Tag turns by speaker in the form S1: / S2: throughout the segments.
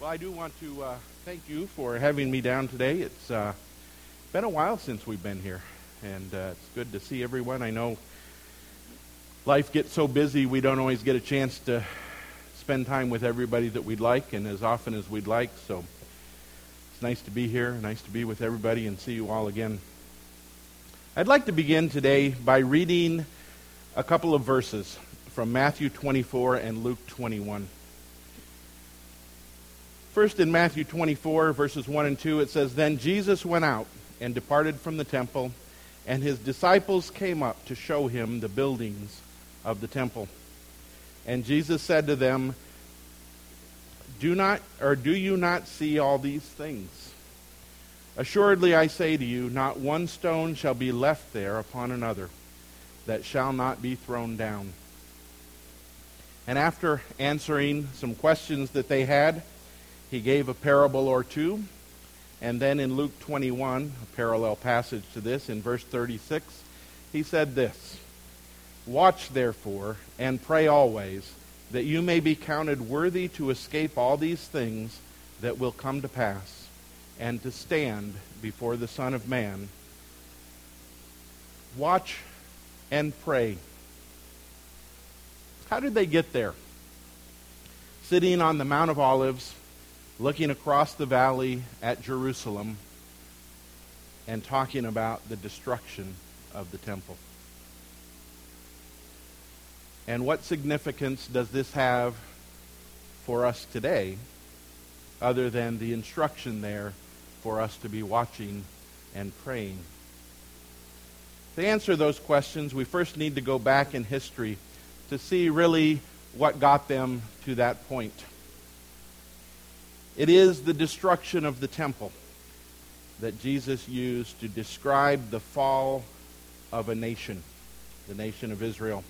S1: Well, I do want to thank you for having me down today. It's been a while since we've been here, and it's good to see everyone. I know life gets so busy we don't always get a chance to spend time with everybody that we'd like and as often as we'd like, so it's nice to be here, nice to be with everybody and see you all again. I'd like to begin today by reading a couple of verses from Matthew 24 and Luke 21. First, in Matthew 24, verses 1 and 2, it says, "Then Jesus went out and departed from the temple, and his disciples came up to show him the buildings of the temple. And Jesus said to them, do you not see all these things? Assuredly I say to you, not one stone shall be left there upon another that shall not be thrown down." And after answering some questions that they had, he gave a parable or two. And then in Luke 21, a parallel passage to this, in verse 36, he said this, "Watch therefore and pray always, that you may be counted worthy to escape all these things that will come to pass, and to stand before the Son of Man." Watch and pray. How did they get there? Sitting on the Mount of Olives, looking across the valley at Jerusalem, and talking about the destruction of the temple. And what significance does this have for us today, other than the instruction there for us to be watching and praying? To answer those questions, we first need to go back in history to see really what got them to that point. It is the destruction of the temple that Jesus used to describe the fall of a nation, the nation of Israel.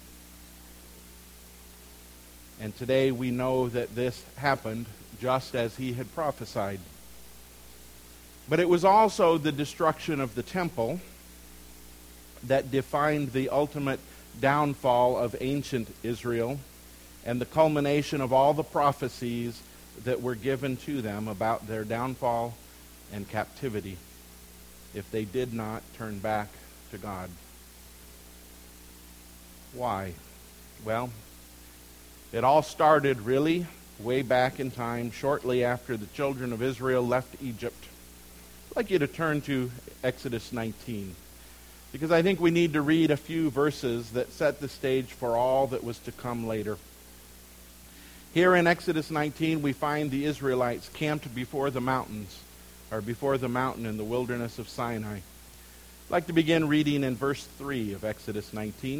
S1: And today we know that this happened just as he had prophesied. But it was also the destruction of the temple that defined the ultimate downfall of ancient Israel and the culmination of all the prophecies that were given to them about their downfall and captivity if they did not turn back to God. Why? Well, it all started really way back in time, shortly after the children of Israel left Egypt. I'd like you to turn to Exodus 19, because I think we need to read a few verses that set the stage for all that was to come later. Here in Exodus 19, we find the Israelites camped before the mountains, or before the mountain in the wilderness of Sinai. I'd like to begin reading in verse 3 of Exodus 19.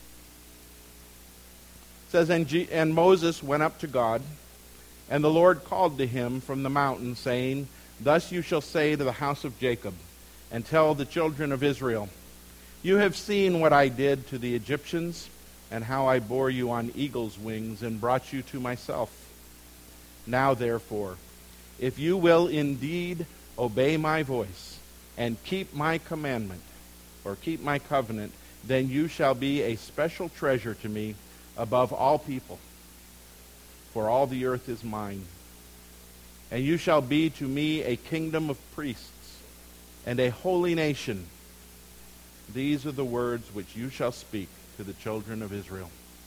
S1: It says, And Moses went up to God, and the Lord called to him from the mountain, saying, Thus you shall say to the house of Jacob, and tell the children of Israel, You have seen what I did to the Egyptians, and how I bore you on eagle's wings and brought you to myself. Now therefore, if you will indeed obey my voice, and keep my commandment, or keep my covenant, then you shall be a special treasure to me above all people, for all the earth is mine. And you shall be to me a kingdom of priests, and a holy nation. These are the words which you shall speak to the children of Israel.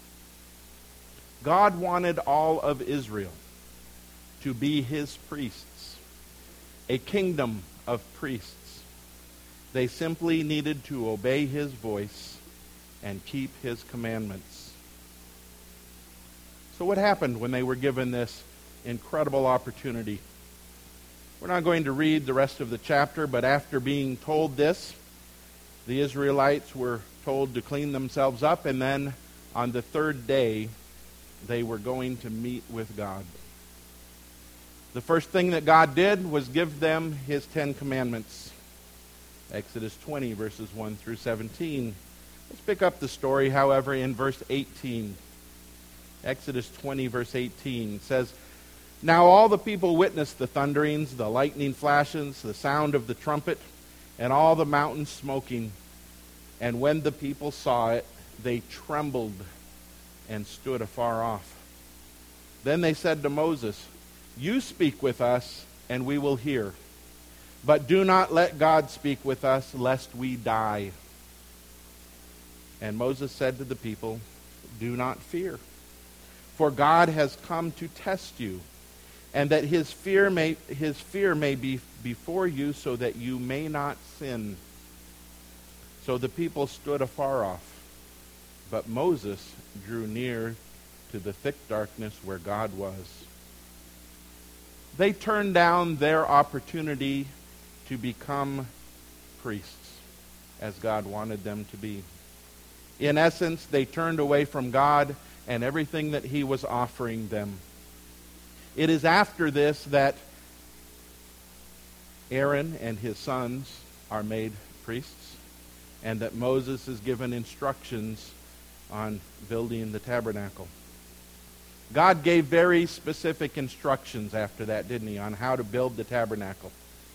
S1: God wanted all of Israel to be his priests, a kingdom of priests. They simply needed to obey his voice and keep his commandments. So what happened when they were given this incredible opportunity? We're not going to read the rest of the chapter, but after being told this, the Israelites were told to clean themselves up, and then on the third day, they were going to meet with God. The first thing that God did was give them his 10 commandments. Exodus 20, verses 1 through 17. Let's pick up the story, however, in verse 18. Exodus 20, verse 18 says, Now all the people witnessed the thunderings, the lightning flashes, the sound of the trumpet, and all the mountains smoking. And when the people saw it, they trembled and stood afar off. Then they said to Moses, You speak with us, and we will hear. But do not let God speak with us, lest we die." And Moses said to the people, "Do not fear, for God has come to test you, and that his fear may be before you, so that you may not sin." So the people stood afar off, but Moses drew near to the thick darkness where God was. They turned down their opportunity to become priests, as God wanted them to be. In essence, they turned away from God and everything that he was offering them. It is after this that Aaron and his sons are made priests, and that Moses is given instructions on building the tabernacle. God gave very specific instructions after that, didn't he, on how to build the tabernacle.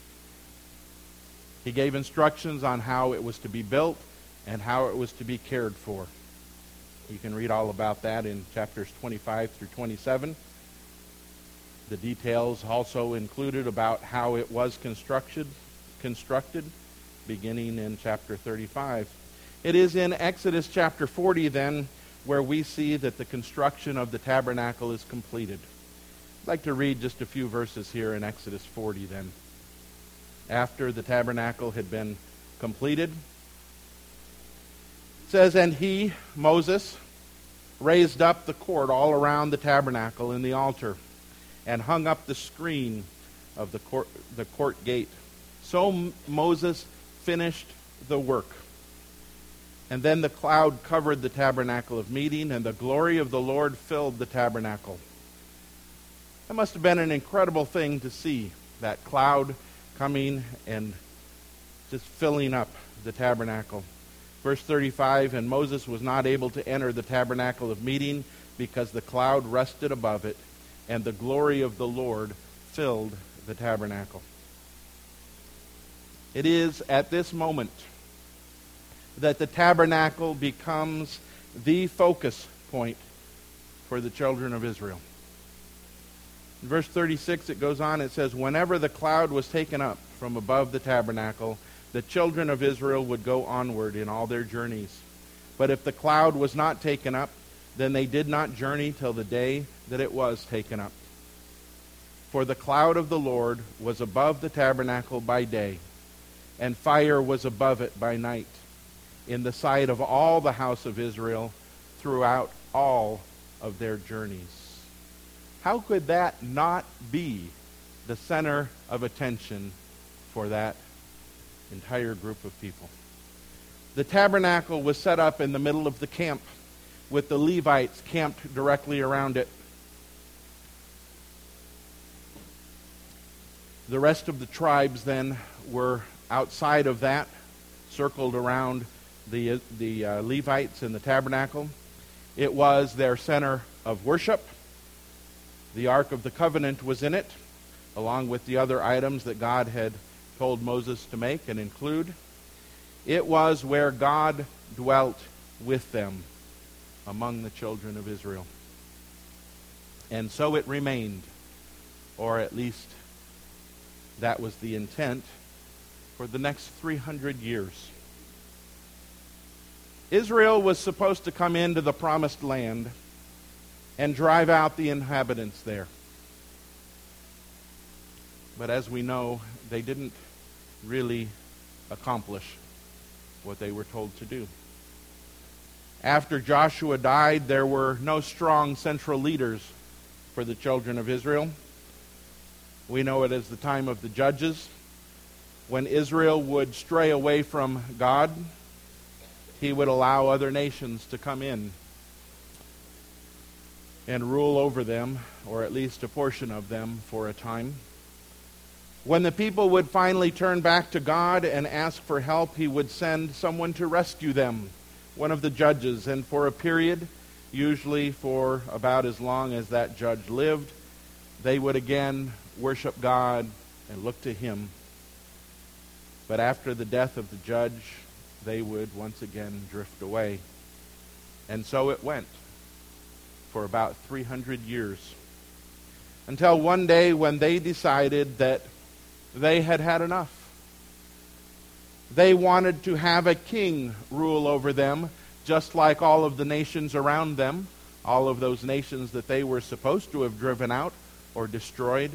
S1: He gave instructions on how it was to be built and how it was to be cared for. You can read all about that in chapters 25 through 27. The details also included about how it was constructed, beginning in chapter 35. It is in Exodus chapter 40, then, where we see that the construction of the tabernacle is completed. I'd like to read just a few verses here in Exodus 40, then. After the tabernacle had been completed, it says, "And he," Moses, "raised up the court all around the tabernacle and the altar, and hung up the screen of the court gate. So Moses finished the work. And then the cloud covered the tabernacle of meeting, and the glory of the Lord filled the tabernacle." That must have been an incredible thing to see, that cloud coming and just filling up the tabernacle. Verse 35, "And Moses was not able to enter the tabernacle of meeting because the cloud rested above it, and the glory of the Lord filled the tabernacle." It is at this moment that the tabernacle becomes the focus point for the children of Israel. In verse 36, it goes on, it says, "Whenever the cloud was taken up from above the tabernacle, the children of Israel would go onward in all their journeys. But if the cloud was not taken up, then they did not journey till the day that it was taken up. For the cloud of the Lord was above the tabernacle by day, and fire was above it by night, in the sight of all the house of Israel throughout all of their journeys." How could that not be the center of attention for that entire group of people? The tabernacle was set up in the middle of the camp, with the Levites camped directly around it. The rest of the tribes then were outside of that, circled around the Levites in the tabernacle. It was their center of worship. The Ark of the Covenant was in it, along with the other items that God had told Moses to make and include. It was where God dwelt with them among the children of Israel. And so it remained, or at least that was the intent, for the next 300 years. Israel was supposed to come into the promised land and drive out the inhabitants there. But as we know, they didn't really accomplish what they were told to do. After Joshua died, there were no strong central leaders for the children of Israel. We know it as the time of the Judges. When Israel would stray away from God, he would allow other nations to come in and rule over them, or at least a portion of them, for a time. When the people would finally turn back to God and ask for help, he would send someone to rescue them, one of the judges, and for a period, usually for about as long as that judge lived, they would again worship God and look to him. But after the death of the judge, they would once again drift away. And so it went for about 300 years, until one day when they decided that they had had enough. They wanted to have a king rule over them, just like all of the nations around them, all of those nations that they were supposed to have driven out or destroyed.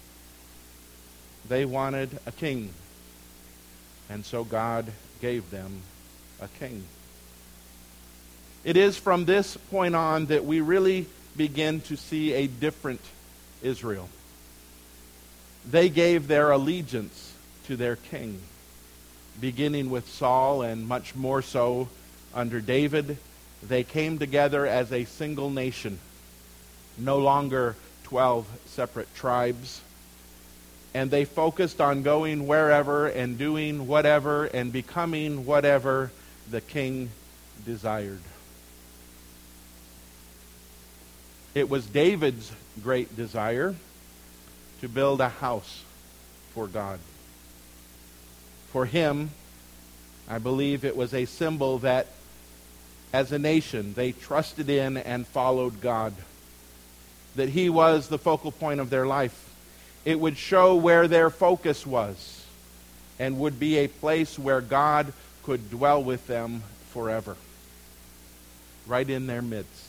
S1: They wanted a king. And so God gave them a king. It is from this point on that we really begin to see a different Israel. They gave their allegiance to their king, beginning with Saul and much more so under David. They came together as a single nation, no longer 12 separate tribes. And they focused on going wherever and doing whatever and becoming whatever the king desired. It was David's great desire to build a house for God. For him, I believe it was a symbol that as a nation they trusted in and followed God. That he was the focal point of their life. It would show where their focus was and would be a place where God could dwell with them forever. Right in their midst.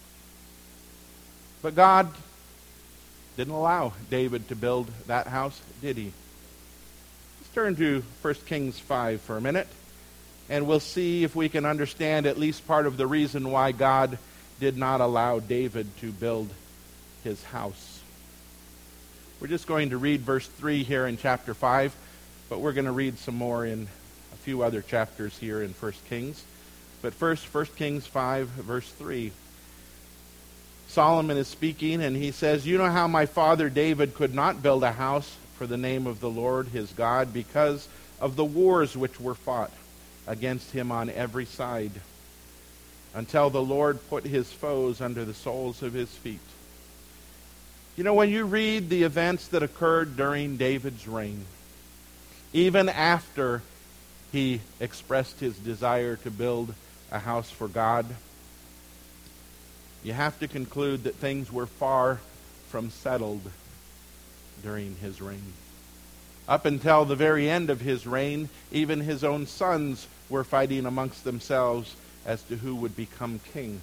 S1: But God didn't allow David to build that house, did he? Let's turn to 1 Kings 5 for a minute, and we'll see if we can understand at least part of the reason why God did not allow David to build his house. We're just going to read verse 3 here in chapter 5, but we're going to read some more in a few other chapters here in 1 Kings. But first, 1 Kings 5, verse 3. Solomon is speaking, and he says, "You know how my father David could not build a house for the name of the Lord his God because of the wars which were fought against him on every side, until the Lord put his foes under the soles of his feet." You know, when you read the events that occurred during David's reign, even after he expressed his desire to build a house for God, you have to conclude that things were far from settled during his reign. Up until the very end of his reign, even his own sons were fighting amongst themselves as to who would become king.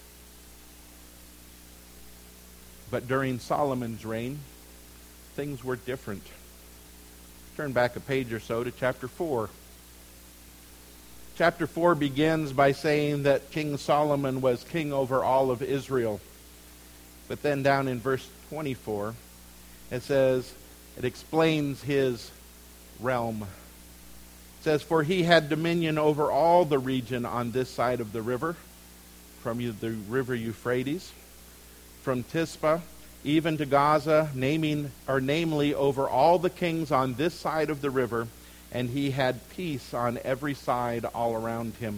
S1: But during Solomon's reign, things were different. Turn back a page or so to chapter 4. Chapter 4 begins by saying that King Solomon was king over all of Israel. But then down in verse 24, it explains his realm. It says, "For he had dominion over all the region on this side of the river, from the river Euphrates, from Tispa even to Gaza, namely over all the kings on this side of the river, and he had peace on every side all around him.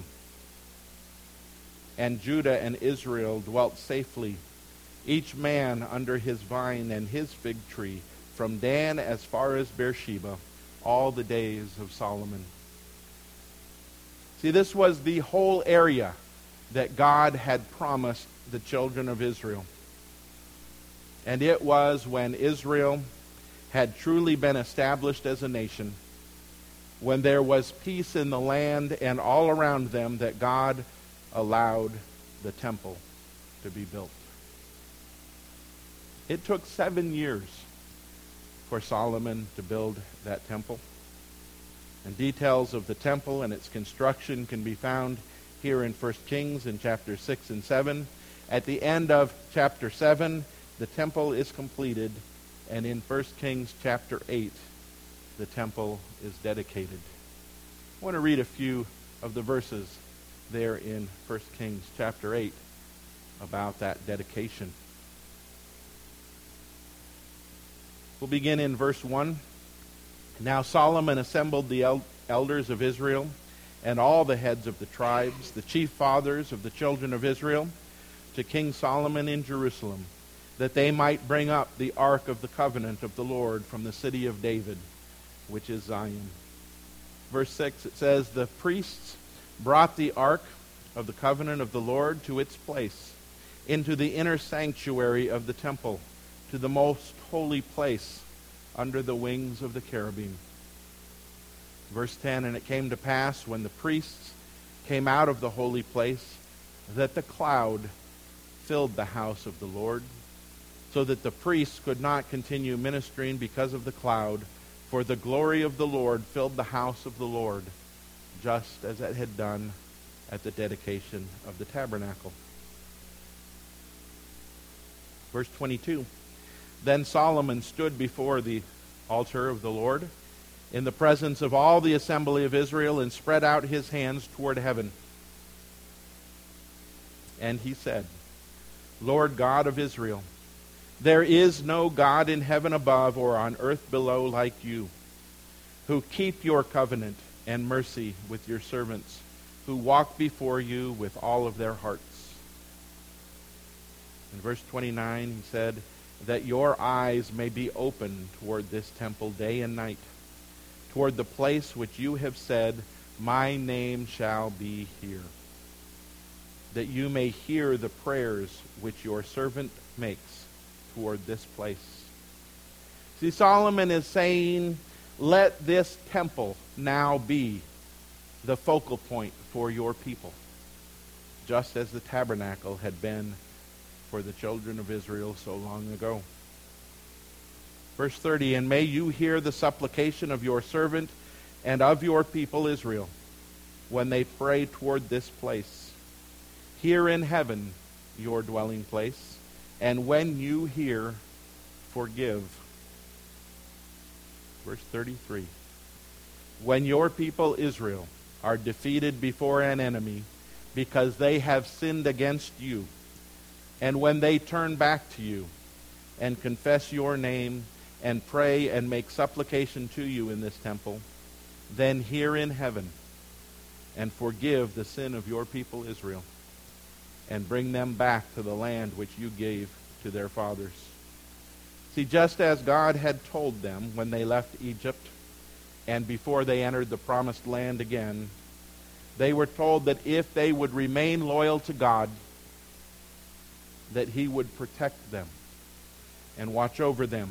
S1: And Judah and Israel dwelt safely, each man under his vine and his fig tree, from Dan as far as Beersheba, all the days of Solomon." See, this was the whole area that God had promised the children of Israel. And it was when Israel had truly been established as a nation, when there was peace in the land and all around them, that God allowed the temple to be built. It took 7 years for Solomon to build that temple. And details of the temple and its construction can be found here in 1 Kings in chapter 6 and 7. At the end of chapter 7, the temple is completed, and in 1 Kings chapter 8, the temple is dedicated. I want to read a few of the verses there in 1 Kings chapter 8 about that dedication. We'll begin in verse 1. "Now Solomon assembled the elders of Israel and all the heads of the tribes, the chief fathers of the children of Israel, to King Solomon in Jerusalem, that they might bring up the ark of the covenant of the Lord from the city of David, which is Zion." Verse 6, it says, "The priests brought the ark of the covenant of the Lord to its place, into the inner sanctuary of the temple, to the most holy place under the wings of the cherubim. Verse 10, and it came to pass when the priests came out of the holy place that the cloud filled the house of the Lord, so that the priests could not continue ministering because of the cloud, for the glory of the Lord filled the house of the Lord, just as it had done at the dedication of the tabernacle. Verse 22, then Solomon stood before the altar of the Lord in the presence of all the assembly of Israel and spread out his hands toward heaven. And he said, Lord God of Israel, there is no God in heaven above or on earth below like you, who keep your covenant and mercy with your servants, who walk before you with all of their hearts. In verse 29, he said, that your eyes may be open toward this temple day and night, toward the place which you have said, my name shall be here, that you may hear the prayers which your servant makes toward this place. See, Solomon is saying, let this temple now be the focal point for your people, just as the tabernacle had been for the children of Israel so long ago. Verse 30, and may you hear the supplication of your servant and of your people Israel when they pray toward this place. Here in heaven, your dwelling place, and when you hear, forgive. Verse 33, when your people Israel are defeated before an enemy because they have sinned against you, and when they turn back to you and confess your name and pray and make supplication to you in this temple, then hear in heaven and forgive the sin of your people Israel and bring them back to the land which you gave to their fathers. See, just as God had told them when they left Egypt and before they entered the promised land again, they were told that if they would remain loyal to God, that he would protect them and watch over them.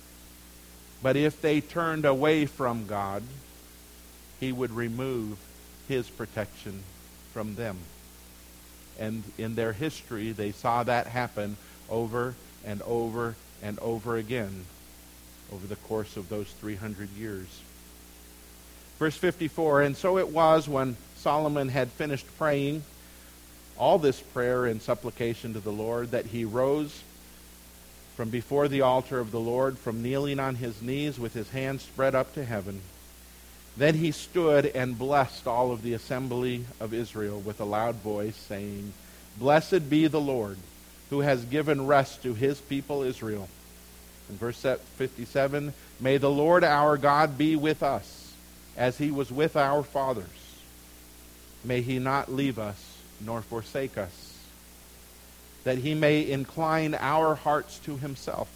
S1: But if they turned away from God, he would remove his protection from them. And in their history, they saw that happen over and over and over again over the course of those 300 years. Verse 54, and so it was when Solomon had finished praying all this prayer and supplication to the Lord, that he rose from before the altar of the Lord, from kneeling on his knees with his hands spread up to heaven. Then he stood and blessed all of the assembly of Israel with a loud voice, saying, Blessed be the Lord, who has given rest to his people Israel. In verse 57, may the Lord our God be with us, as he was with our fathers. May he not leave us nor forsake us, that he may incline our hearts to himself,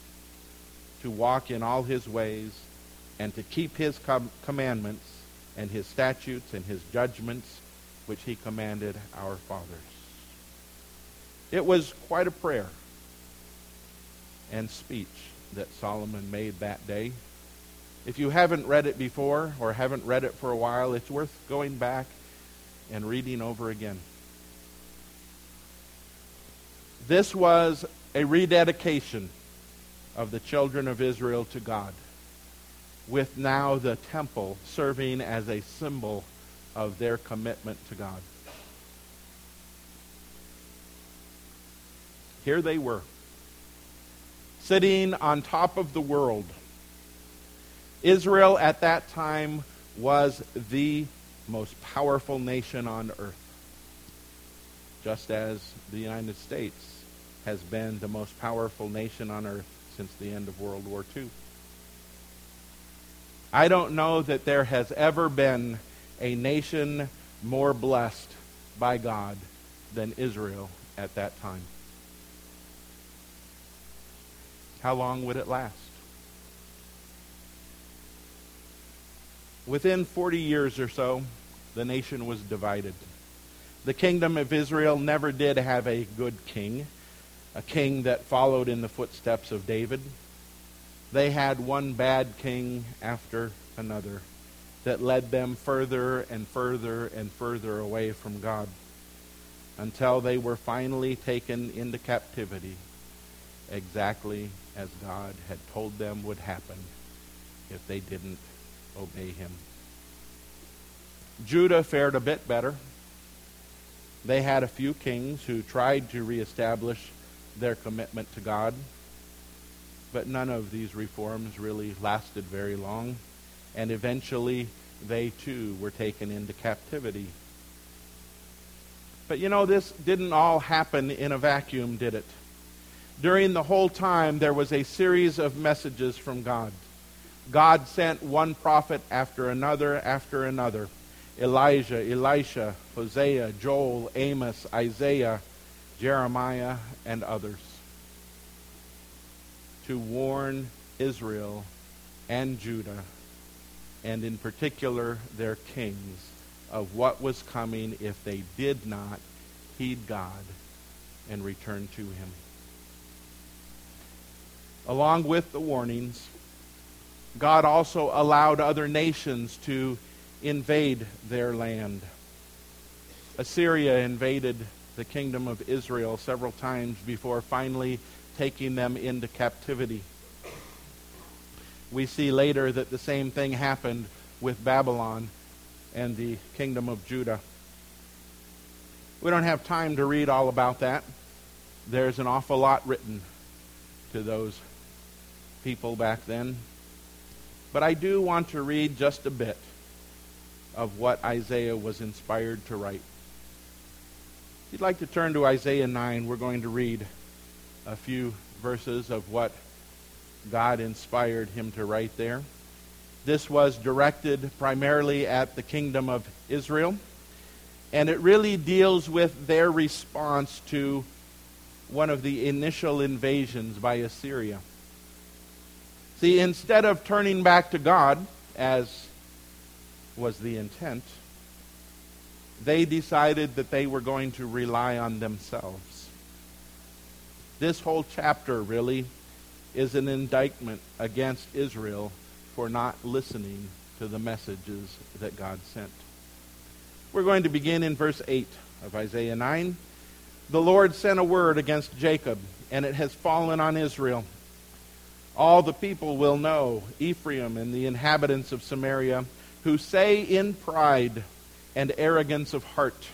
S1: to walk in all his ways, and to keep his commandments and his statutes and his judgments, which he commanded our fathers. It was quite a prayer and speech that Solomon made that day. If you haven't read it before or haven't read it for a while, it's worth going back and reading over again. This was a rededication of the children of Israel to God, with now the temple serving as a symbol of their commitment to God. Here they were, sitting on top of the world. Israel at that time was the most powerful nation on earth, just as the United States has been the most powerful nation on earth since the end of World War II. I don't know that there has ever been a nation more blessed by God than Israel at that time. How long would it last? Within 40 years or so, the nation was divided. The kingdom of Israel never did have a good king. a king that followed in the footsteps of David. They had one bad king after another that led them further and further and further away from God, until they were finally taken into captivity, exactly as God had told them would happen if they didn't obey him. Judah fared a bit better. They had a few kings who tried to reestablish their commitment to God, but none of these reforms really lasted very long, and eventually they too were taken into captivity. But this didn't all happen in a vacuum, did it? During the whole time, there was a series of messages from God. God sent one prophet after another after another. Elijah, Elisha, Hosea, Joel, Amos, Isaiah, Jeremiah, and others, to warn Israel and Judah, and in particular their kings, of what was coming if they did not heed God and return to him. Along with the warnings, God also allowed other nations to invade their land. Assyria invaded the kingdom of Israel several times before finally taking them into captivity. We see later that the same thing happened with Babylon and the kingdom of Judah. We don't have time to read all about that. There's an awful lot written to those people back then. But I do want to read just a bit of what Isaiah was inspired to write. If you'd like to turn to Isaiah 9, we're going to read a few verses of what God inspired him to write there. This was directed primarily at the kingdom of Israel, and it really deals with their response to one of the initial invasions by Assyria. See, instead of turning back to God, as was the intent, they decided that they were going to rely on themselves. This whole chapter really is an indictment against Israel for not listening to the messages that God sent. We're going to begin in verse 8 of Isaiah 9. The Lord sent a word against Jacob, and it has fallen on Israel. All the people will know, Ephraim and the inhabitants of Samaria, who say in pride and arrogance of heart.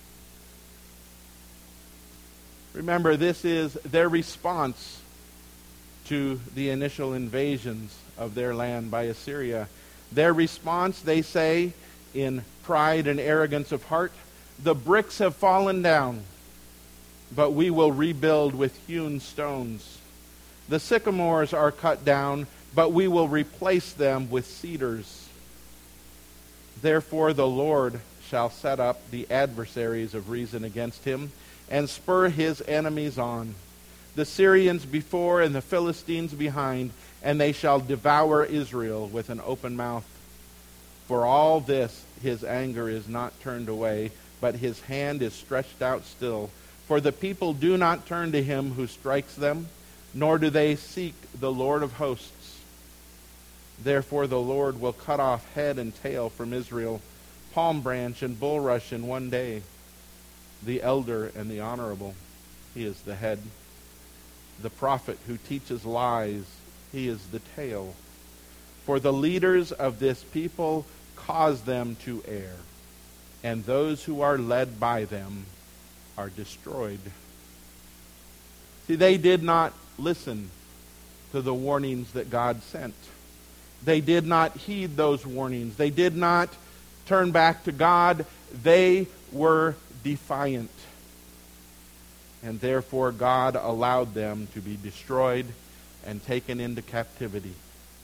S1: Remember, this is their response to the initial invasions of their land by Assyria. Their response, they say, in pride and arrogance of heart, the bricks have fallen down, but we will rebuild with hewn stones. The sycamores are cut down, but we will replace them with cedars. Therefore the Lord shall set up the adversaries of reason against him, and spur his enemies on, the Syrians before and the Philistines behind, and they shall devour Israel with an open mouth. For all this his anger is not turned away, but his hand is stretched out still. For the people do not turn to him who strikes them, nor do they seek the Lord of hosts. Therefore the Lord will cut off head and tail from Israel, palm branch and bulrush in one day. The elder and the honorable, he is the head. The prophet who teaches lies, he is the tail. For the leaders of this people cause them to err, and those who are led by them are destroyed. See, they did not listen to the warnings that God sent. They did not heed those warnings. They did not turn back to God. They were defiant. And therefore God allowed them to be destroyed and taken into captivity.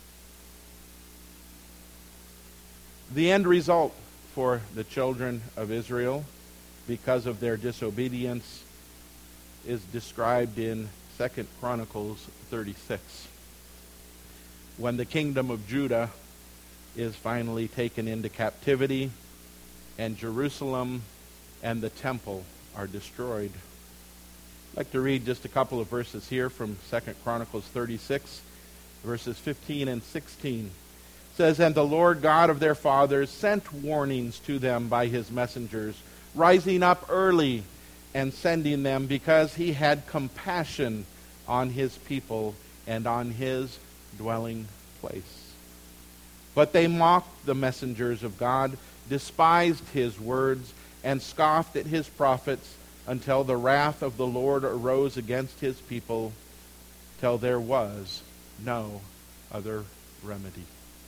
S1: The end result for the children of Israel, because of their disobedience, is described in 2 Chronicles 36. When the kingdom of Judah is finally taken into captivity, and Jerusalem and the temple are destroyed. I'd like to read just a couple of verses here from 2 Chronicles 36, verses 15 and 16. It says, "And the Lord God of their fathers sent warnings to them by his messengers, rising up early and sending them, because he had compassion on his people and on his dwelling place. But they mocked the messengers of God, despised his words, and scoffed at his prophets, until the wrath of the Lord arose against his people, till there was no other remedy."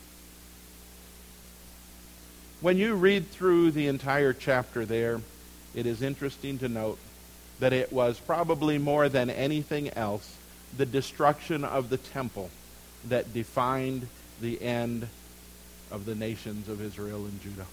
S1: When you read through the entire chapter there, it is interesting to note that it was probably more than anything else the destruction of the temple that defined the end of the nations of Israel and Judah.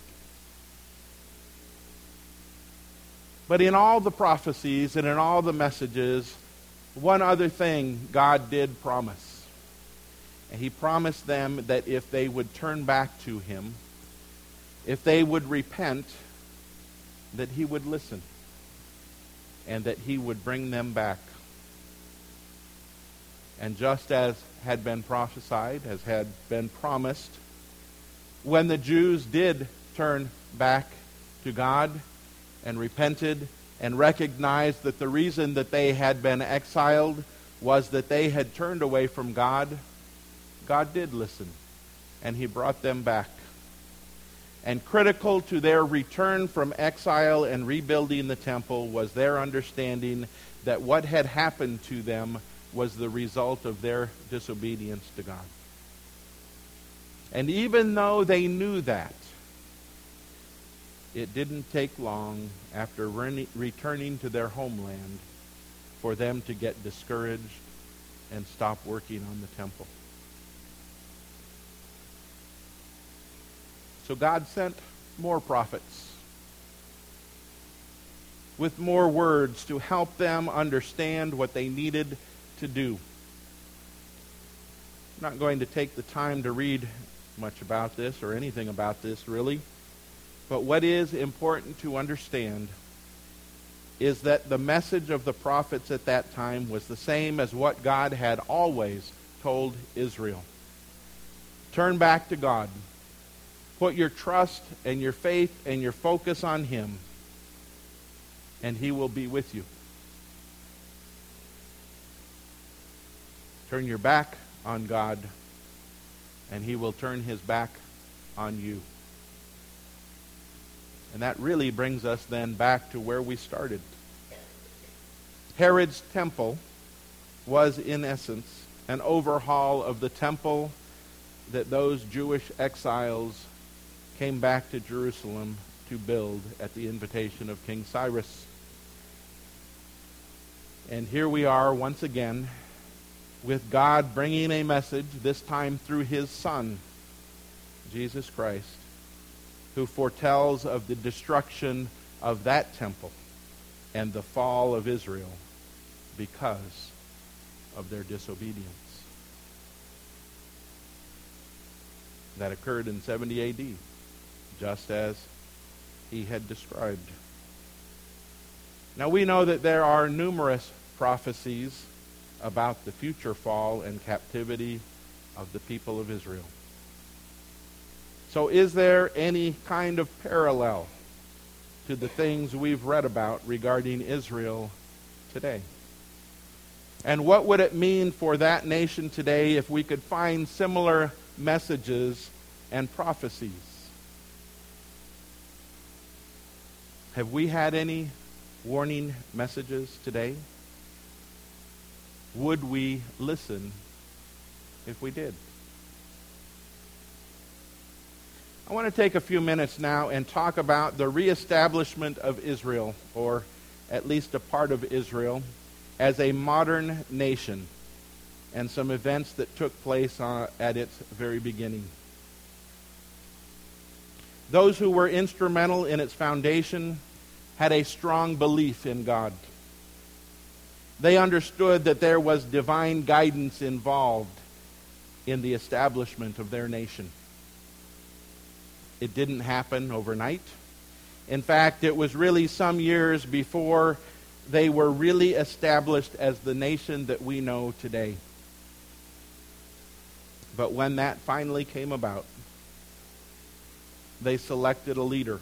S1: But in all the prophecies and in all the messages, one other thing God did promise. And he promised them that if they would turn back to him, if they would repent, that he would listen and that he would bring them back. And just as had been prophesied, as had been promised, when the Jews did turn back to God and repented and recognized that the reason that they had been exiled was that they had turned away from God, God did listen, and he brought them back. And critical to their return from exile and rebuilding the temple was their understanding that what had happened to them was the result of their disobedience to God. And even though they knew that, it didn't take long after returning to their homeland for them to get discouraged and stop working on the temple. So God sent more prophets with more words to help them understand what they needed to do. I'm not going to take the time to read much about this or anything about this really. But what is important to understand is that the message of the prophets at that time was the same as what God had always told Israel. Turn back to God. Put your trust and your faith and your focus on him, and he will be with you. Turn your back on God, and he will turn his back on you. And that really brings us then back to where we started. Herod's temple was, in essence, an overhaul of the temple that those Jewish exiles came back to Jerusalem to build at the invitation of King Cyrus. And here we are once again with God bringing a message, this time through his Son, Jesus Christ, who foretells of the destruction of that temple and the fall of Israel because of their disobedience. That occurred in 70 A.D., just as he had described. Now we know that there are numerous prophecies about the future fall and captivity of the people of Israel. So is there any kind of parallel to the things we've read about regarding Israel today? And what would it mean for that nation today if we could find similar messages and prophecies? Have we had any warning messages today? Would we listen if we did? I want to take a few minutes now and talk about the reestablishment of Israel, or at least a part of Israel, as a modern nation, and some events that took place at its very beginning. Those who were instrumental in its foundation had a strong belief in God. They understood that there was divine guidance involved in the establishment of their nation. It didn't happen overnight. In fact, it was really some years before they were really established as the nation that we know today. But when that finally came about, they selected a leader.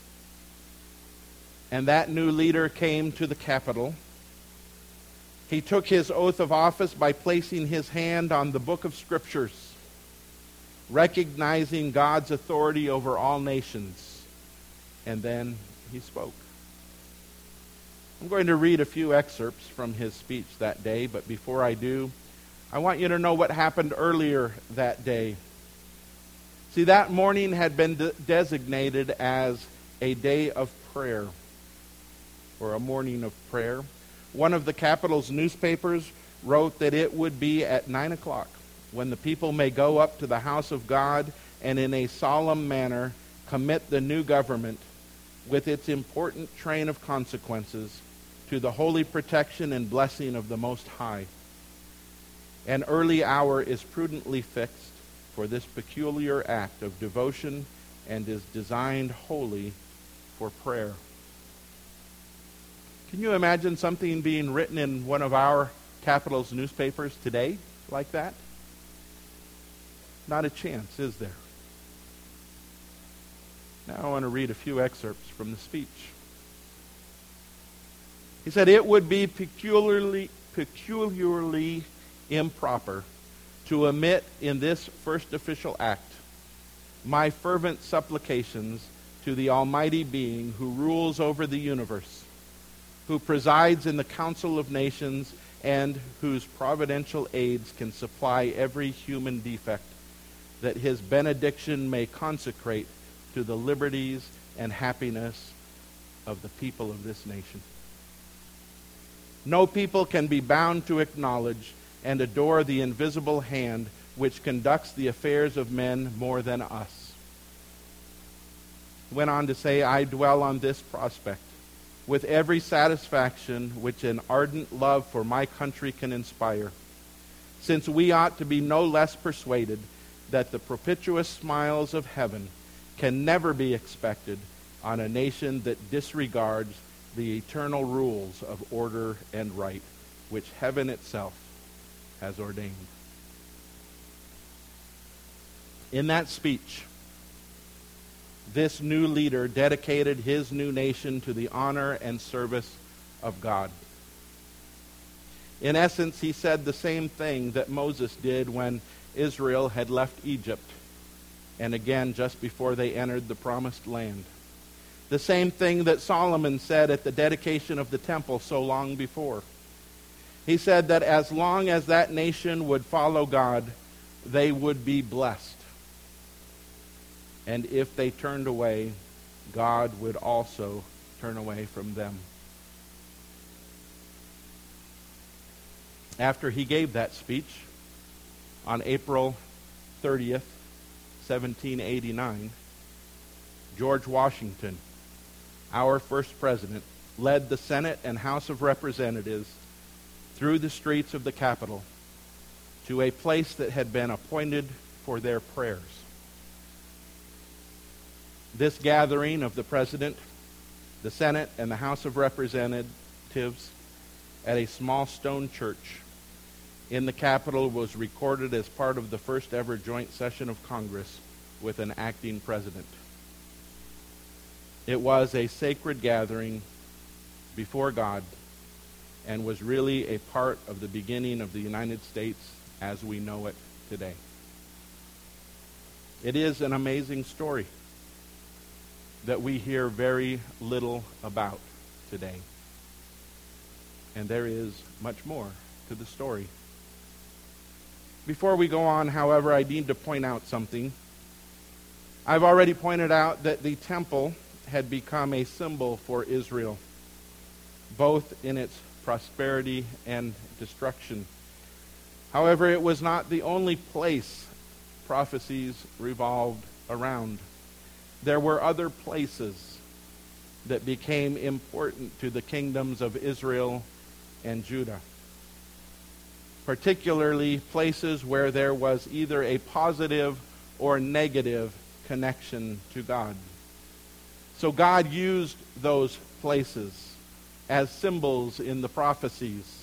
S1: And that new leader came to the capital. He took his oath of office by placing his hand on the book of Scriptures, recognizing God's authority over all nations. And then he spoke. I'm going to read a few excerpts from his speech that day, but before I do, I want you to know what happened earlier that day. See, that morning had been designated as a day of prayer, or a morning of prayer. One of the capital's newspapers wrote that it would be at 9 o'clock when the people may go up to the house of God and in a solemn manner commit the new government with its important train of consequences to the holy protection and blessing of the Most High. An early hour is prudently fixed for this peculiar act of devotion and is designed wholly for prayer. Can you imagine something being written in one of our capital's newspapers today like that? Not a chance, is there? Now I want to read a few excerpts from the speech. He said, "It would be peculiarly improper to omit in this first official act my fervent supplications to the Almighty Being who rules over the universe, who presides in the council of nations, and whose providential aids can supply every human defect, that his benediction may consecrate to the liberties and happiness of the people of this nation. No people can be bound to acknowledge and adore the invisible hand which conducts the affairs of men more than us." He went on to say, "I dwell on this prospect with every satisfaction which an ardent love for my country can inspire, since we ought to be no less persuaded that the propitious smiles of heaven can never be expected on a nation that disregards the eternal rules of order and right, which heaven itself has ordained." In that speech, this new leader dedicated his new nation to the honor and service of God. In essence, he said the same thing that Moses did when Israel had left Egypt, and again just before they entered the promised land. The same thing that Solomon said at the dedication of the temple so long before. He said that as long as that nation would follow God, they would be blessed. And if they turned away, God would also turn away from them. After he gave that speech on April 30th, 1789, George Washington, our first president, led the Senate and House of Representatives through the streets of the Capitol to a place that had been appointed for their prayers. This gathering of the President, the Senate, and the House of Representatives at a small stone church in the Capitol was recorded as part of the first ever joint session of Congress with an acting president. It was a sacred gathering before God and was really a part of the beginning of the United States as we know it today. It is an amazing story that we hear very little about today. And there is much more to the story. Before we go on, however, I need to point out something. I've already pointed out that the temple had become a symbol for Israel, both in its prosperity and destruction. However, it was not the only place prophecies revolved around. There were other places that became important to the kingdoms of Israel and Judah, particularly places where there was either a positive or negative connection to God. So God used those places as symbols in the prophecies.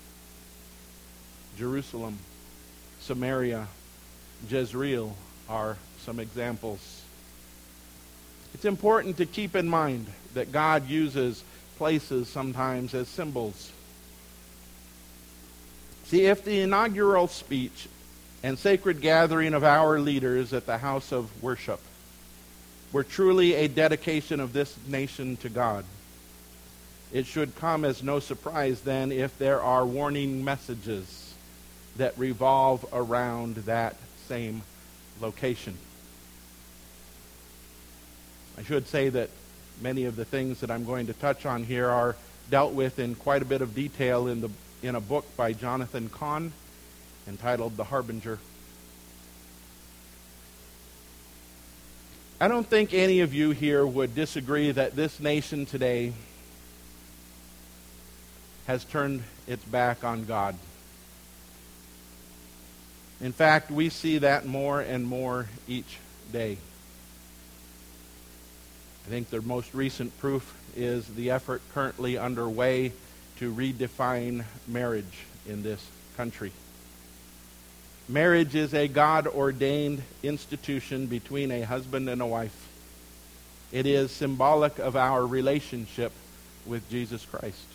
S1: Jerusalem, Samaria, Jezreel are some examples. It's important to keep in mind that God uses places sometimes as symbols. See, if the inaugural speech and sacred gathering of our leaders at the house of worship were truly a dedication of this nation to God, it should come as no surprise then if there are warning messages that revolve around that same location. I should say that many of the things that I'm going to touch on here are dealt with in quite a bit of detail in a book by Jonathan Cahn entitled The Harbinger. I don't think any of you here would disagree that this nation today has turned its back on God. In fact, we see that more and more each day. I think the most recent proof is the effort currently underway to redefine marriage in this country. Marriage is a God-ordained institution between a husband and a wife. It is symbolic of our relationship with Jesus Christ.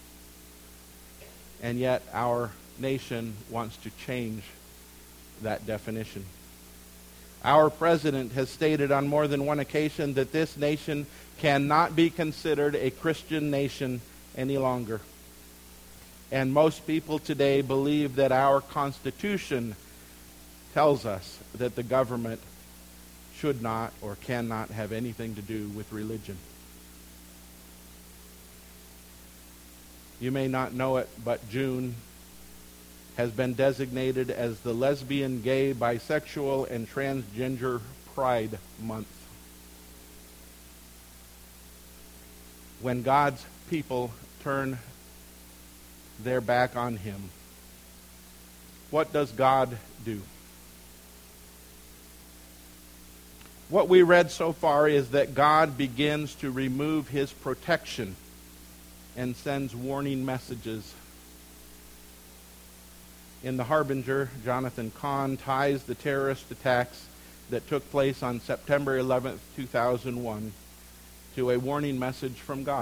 S1: And yet our nation wants to change that definition. Our president has stated on more than one occasion that this nation cannot be considered a Christian nation any longer. And most people today believe that our Constitution tells us that the government should not or cannot have anything to do with religion. You may not know it, but June has been designated as the Lesbian, Gay, Bisexual, and Transgender Pride Month. When God's people turn their back on Him, what does God do? What we read so far is that God begins to remove His protection and sends warning messages. In The Harbinger, Jonathan Cahn ties the terrorist attacks that took place on September 11th, 2001 to a warning message from God.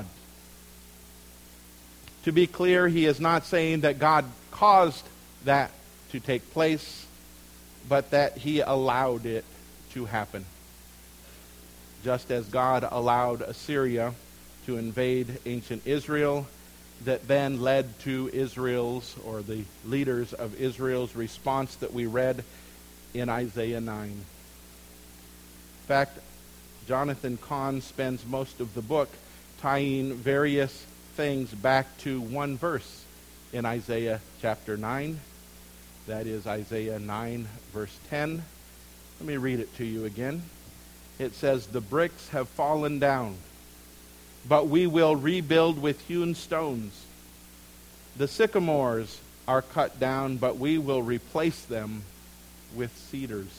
S1: To be clear, he is not saying that God caused that to take place, but that He allowed it to happen. Just as God allowed Assyria to invade ancient Israel, that then led to Israel's, or the leaders of Israel's response that we read in Isaiah 9. In fact, Jonathan Cahn spends most of the book tying various things back to one verse in Isaiah chapter 9. That is Isaiah 9, verse 10. Let me read it to you again. It says, "The bricks have fallen down, but we will rebuild with hewn stones. The sycamores are cut down, but we will replace them with cedars."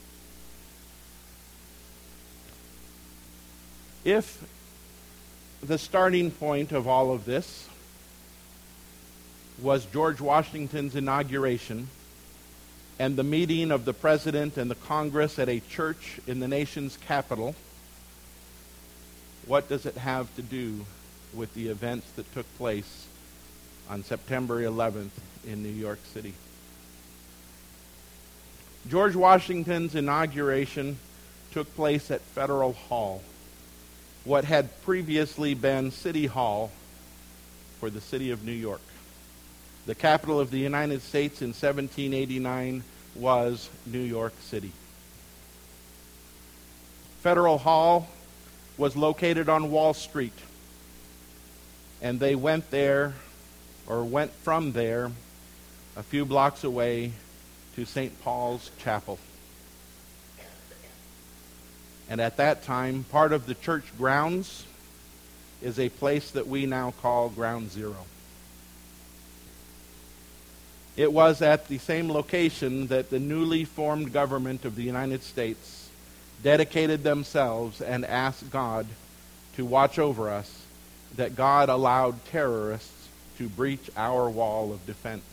S1: If the starting point of all of this was George Washington's inauguration and the meeting of the President and the Congress at a church in the nation's capital, what does it have to do with the events that took place on September 11th in New York City? George Washington's inauguration took place at Federal Hall, what had previously been City Hall for the city of New York. The capital of the United States in 1789 was New York City. Federal Hall was located on Wall Street, and they went from there a few blocks away to St. Paul's Chapel. And at that time, part of the church grounds is a place that we now call Ground Zero. It was at the same location that the newly formed government of the United States dedicated themselves and asked God to watch over us that God allowed terrorists to breach our wall of defense.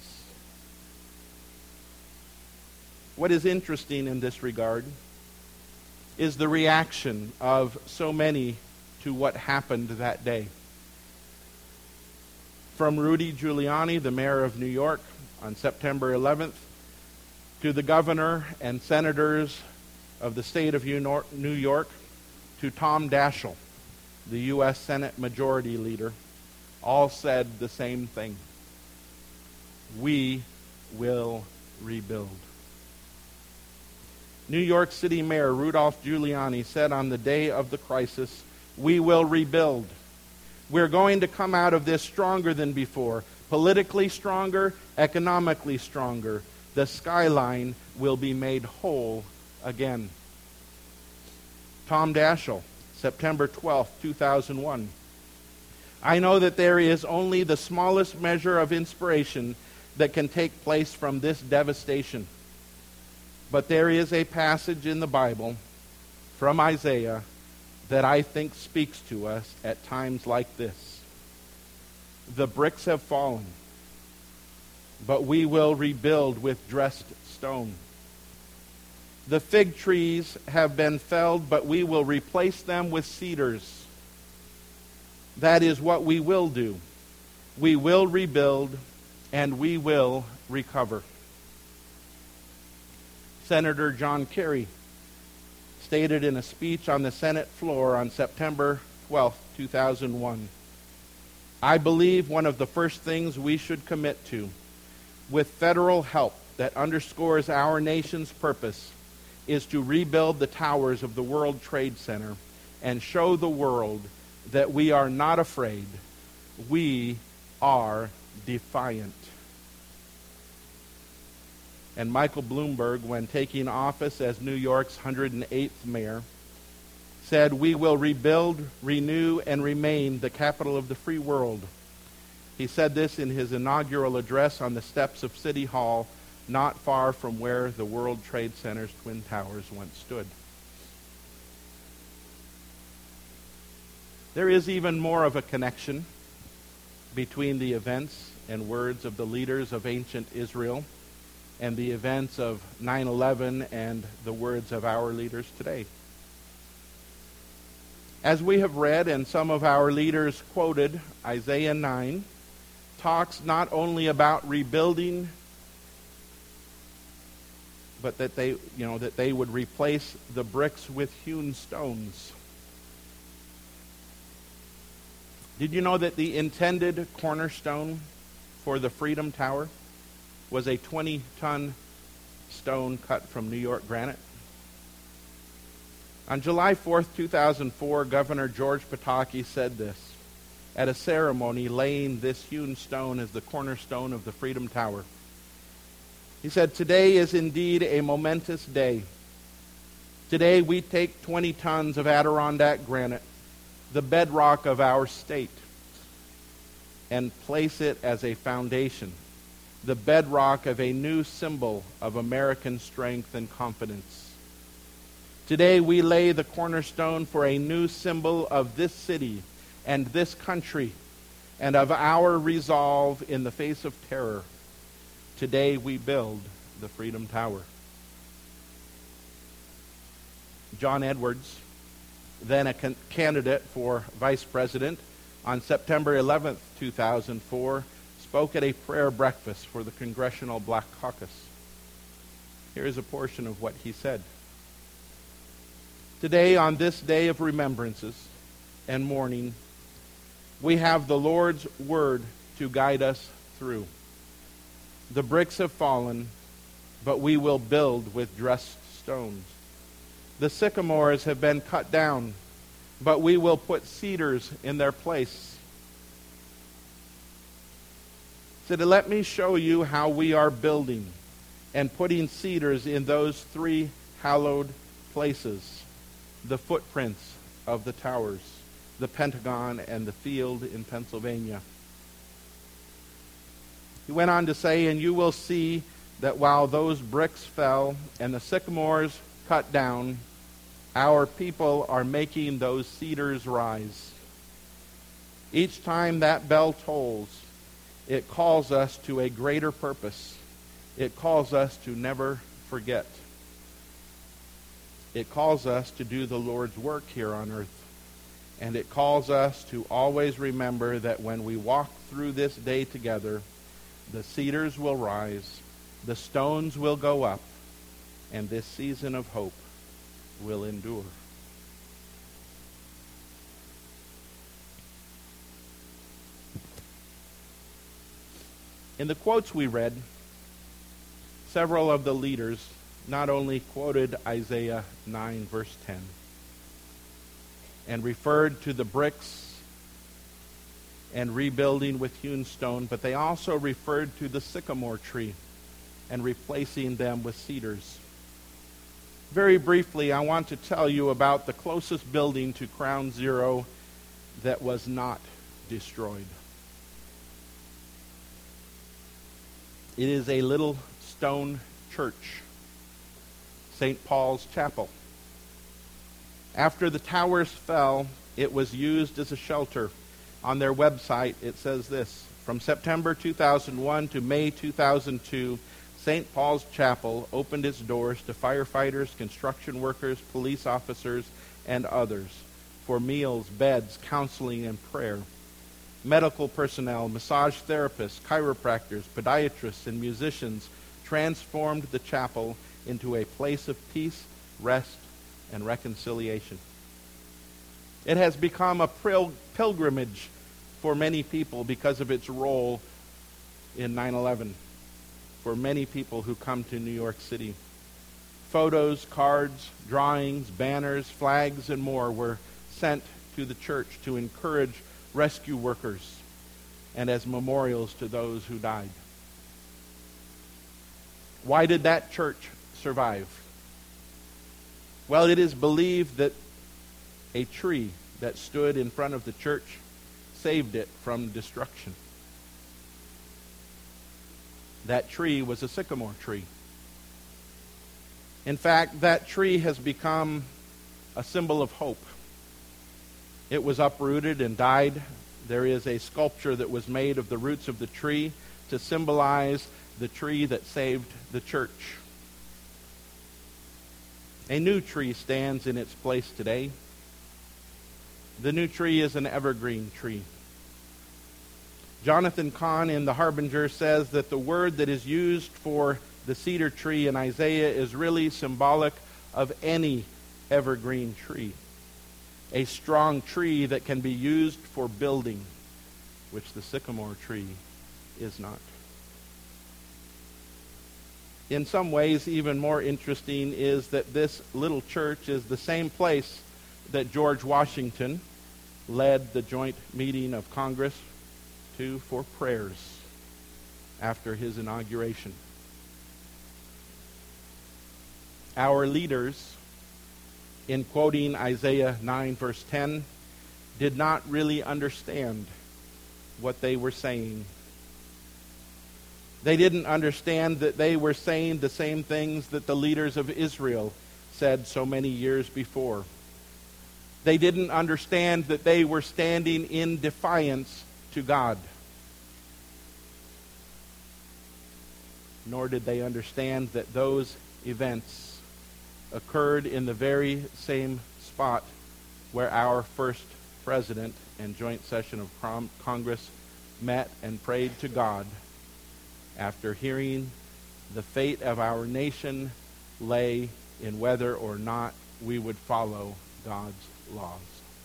S1: What is interesting in this regard is the reaction of so many to what happened that day. From Rudy Giuliani, the mayor of New York, on September 11th, to the governor and senators of the state of New York, to Tom Daschle, the U.S. Senate Majority Leader, all said the same thing. We will rebuild. New York City Mayor Rudolph Giuliani said on the day of the crisis, we will rebuild. We're going to come out of this stronger than before, politically stronger, economically stronger. The skyline will be made whole again. Tom Daschle, September 12, 2001. I know that there is only the smallest measure of inspiration that can take place from this devastation. But there is a passage in the Bible from Isaiah that I think speaks to us at times like this. The bricks have fallen, but we will rebuild with dressed stone. The fig trees have been felled, but we will replace them with cedars. That is what we will do. We will rebuild, and we will recover. Senator John Kerry stated in a speech on the Senate floor on September 12, 2001, I believe one of the first things we should commit to, with federal help that underscores our nation's purpose, is to rebuild the towers of the World Trade Center and show the world that we are not afraid. We are defiant. And Michael Bloomberg, when taking office as New York's 108th mayor, said, we will rebuild, renew, and remain the capital of the free world. He said this in his inaugural address on the steps of City Hall, not far from where the World Trade Center's Twin Towers once stood. There is even more of a connection between the events and words of the leaders of ancient Israel and the events of 9/11 and the words of our leaders today. As we have read, and some of our leaders quoted, Isaiah 9 talks not only about rebuilding, but that they would replace the bricks with hewn stones. Did you know that the intended cornerstone for the Freedom Tower was a 20-ton stone cut from New York granite? On July 4th, 2004, Governor George Pataki said this at a ceremony laying this hewn stone as the cornerstone of the Freedom Tower. He said, today is indeed a momentous day. Today we take 20 tons of Adirondack granite, the bedrock of our state, and place it as a foundation, the bedrock of a new symbol of American strength and confidence. Today we lay the cornerstone for a new symbol of this city and this country and of our resolve in the face of terror. Today we build the Freedom Tower. John Edwards, then a candidate for vice president, on September 11th, 2004, spoke at a prayer breakfast for the Congressional Black Caucus. Here is a portion of what he said. Today, on this day of remembrances and mourning, we have the Lord's word to guide us through. The bricks have fallen, but we will build with dressed stones. The sycamores have been cut down, but we will put cedars in their place. So let me show you how we are building and putting cedars in those three hallowed places: the footprints of the towers, the Pentagon, and the field in Pennsylvania. He went on to say, and you will see that while those bricks fell and the sycamores cut down, our people are making those cedars rise. Each time that bell tolls, it calls us to a greater purpose. It calls us to never forget. It calls us to do the Lord's work here on earth. And it calls us to always remember that when we walk through this day together, the cedars will rise, the stones will go up, and this season of hope will endure. In the quotes we read, several of the leaders not only quoted Isaiah 9, verse 10, and referred to the bricks and rebuilding with hewn stone, but they also referred to the sycamore tree and replacing them with cedars. Very briefly, I want to tell you about the closest building to Ground Zero that was not destroyed. It is a little stone church, St. Paul's Chapel. After the towers fell, it was used as a shelter. On their website, it says this: from September 2001 to May 2002, St. Paul's Chapel opened its doors to firefighters, construction workers, police officers, and others for meals, beds, counseling, and prayer. Medical personnel, massage therapists, chiropractors, podiatrists, and musicians transformed the chapel into a place of peace, rest, and reconciliation. It has become a pilgrimage for many people because of its role in 9/11, for many people who come to New York City. Photos, cards, drawings, banners, flags, and more were sent to the church to encourage rescue workers and as memorials to those who died. Why did that church survive? Well, it is believed that a tree that stood in front of the church saved it from destruction. That tree was a sycamore tree. In fact, that tree has become a symbol of hope. It was uprooted and died. There is a sculpture that was made of the roots of the tree to symbolize the tree that saved the church. A new tree stands in its place today. The new tree is an evergreen tree. Jonathan Cahn in The Harbinger says that the word that is used for the cedar tree in Isaiah is really symbolic of any evergreen tree. A strong tree that can be used for building, which the sycamore tree is not. In some ways, even more interesting is that this little church is the same place that George Washington led the joint meeting of Congress to for prayers after his inauguration. Our leaders, in quoting Isaiah 9, verse 10, did not really understand what they were saying. They didn't understand that they were saying the same things that the leaders of Israel said so many years before. They didn't understand that they were standing in defiance to God. Nor did they understand that those events occurred in the very same spot where our first president and joint session of Congress met and prayed to God after hearing the fate of our nation lay in whether or not we would follow God's laws.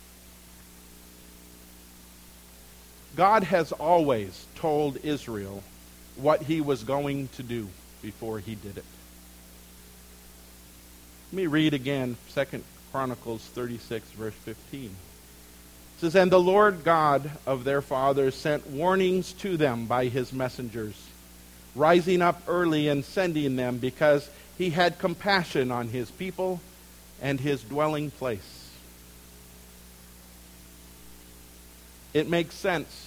S1: God has always told Israel what he was going to do before he did it. Let me read again 2 Chronicles 36, verse 15. It says, "And the Lord God of their fathers sent warnings to them by his messengers, rising up early and sending them, because he had compassion on his people and his dwelling place." It makes sense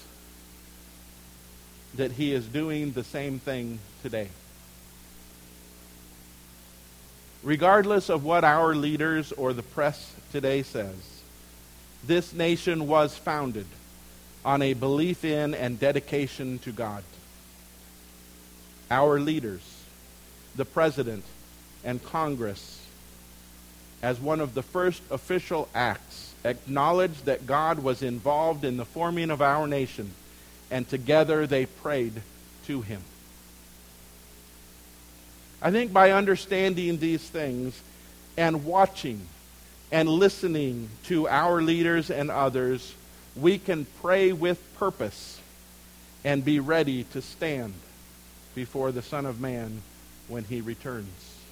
S1: that he is doing the same thing today. Regardless of what our leaders or the press today says, this nation was founded on a belief in and dedication to God. Our leaders, the President and Congress, as one of the first official acts, acknowledged that God was involved in the forming of our nation, and together they prayed to Him. I think by understanding these things and watching and listening to our leaders and others, we can pray with purpose and be ready to stand before the Son of Man when He returns.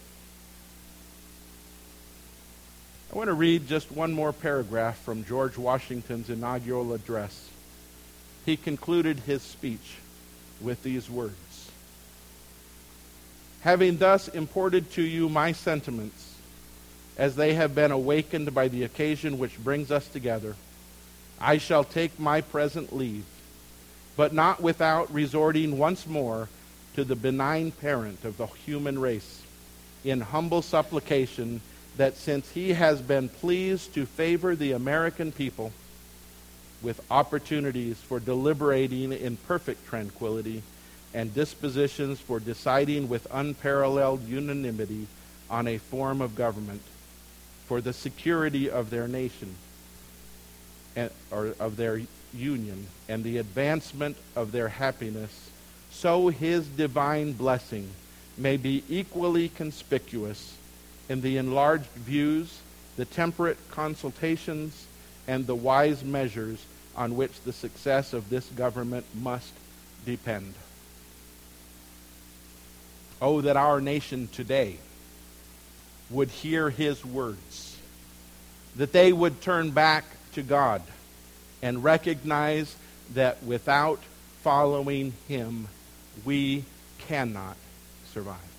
S1: I want to read just one more paragraph from George Washington's inaugural address. He concluded his speech with these words: "Having thus imported to you my sentiments, as they have been awakened by the occasion which brings us together, I shall take my present leave, but not without resorting once more to the benign parent of the human race, in humble supplication that since He has been pleased to favor the American people with opportunities for deliberating in perfect tranquility and dispositions for deciding with unparalleled unanimity on a form of government for the security of their nation, or of their union, and the advancement of their happiness, so His divine blessing may be equally conspicuous in the enlarged views, the temperate consultations, and the wise measures on which the success of this government must depend." Oh, that our nation today would hear His words, that they would turn back to God and recognize that without following Him, we cannot survive.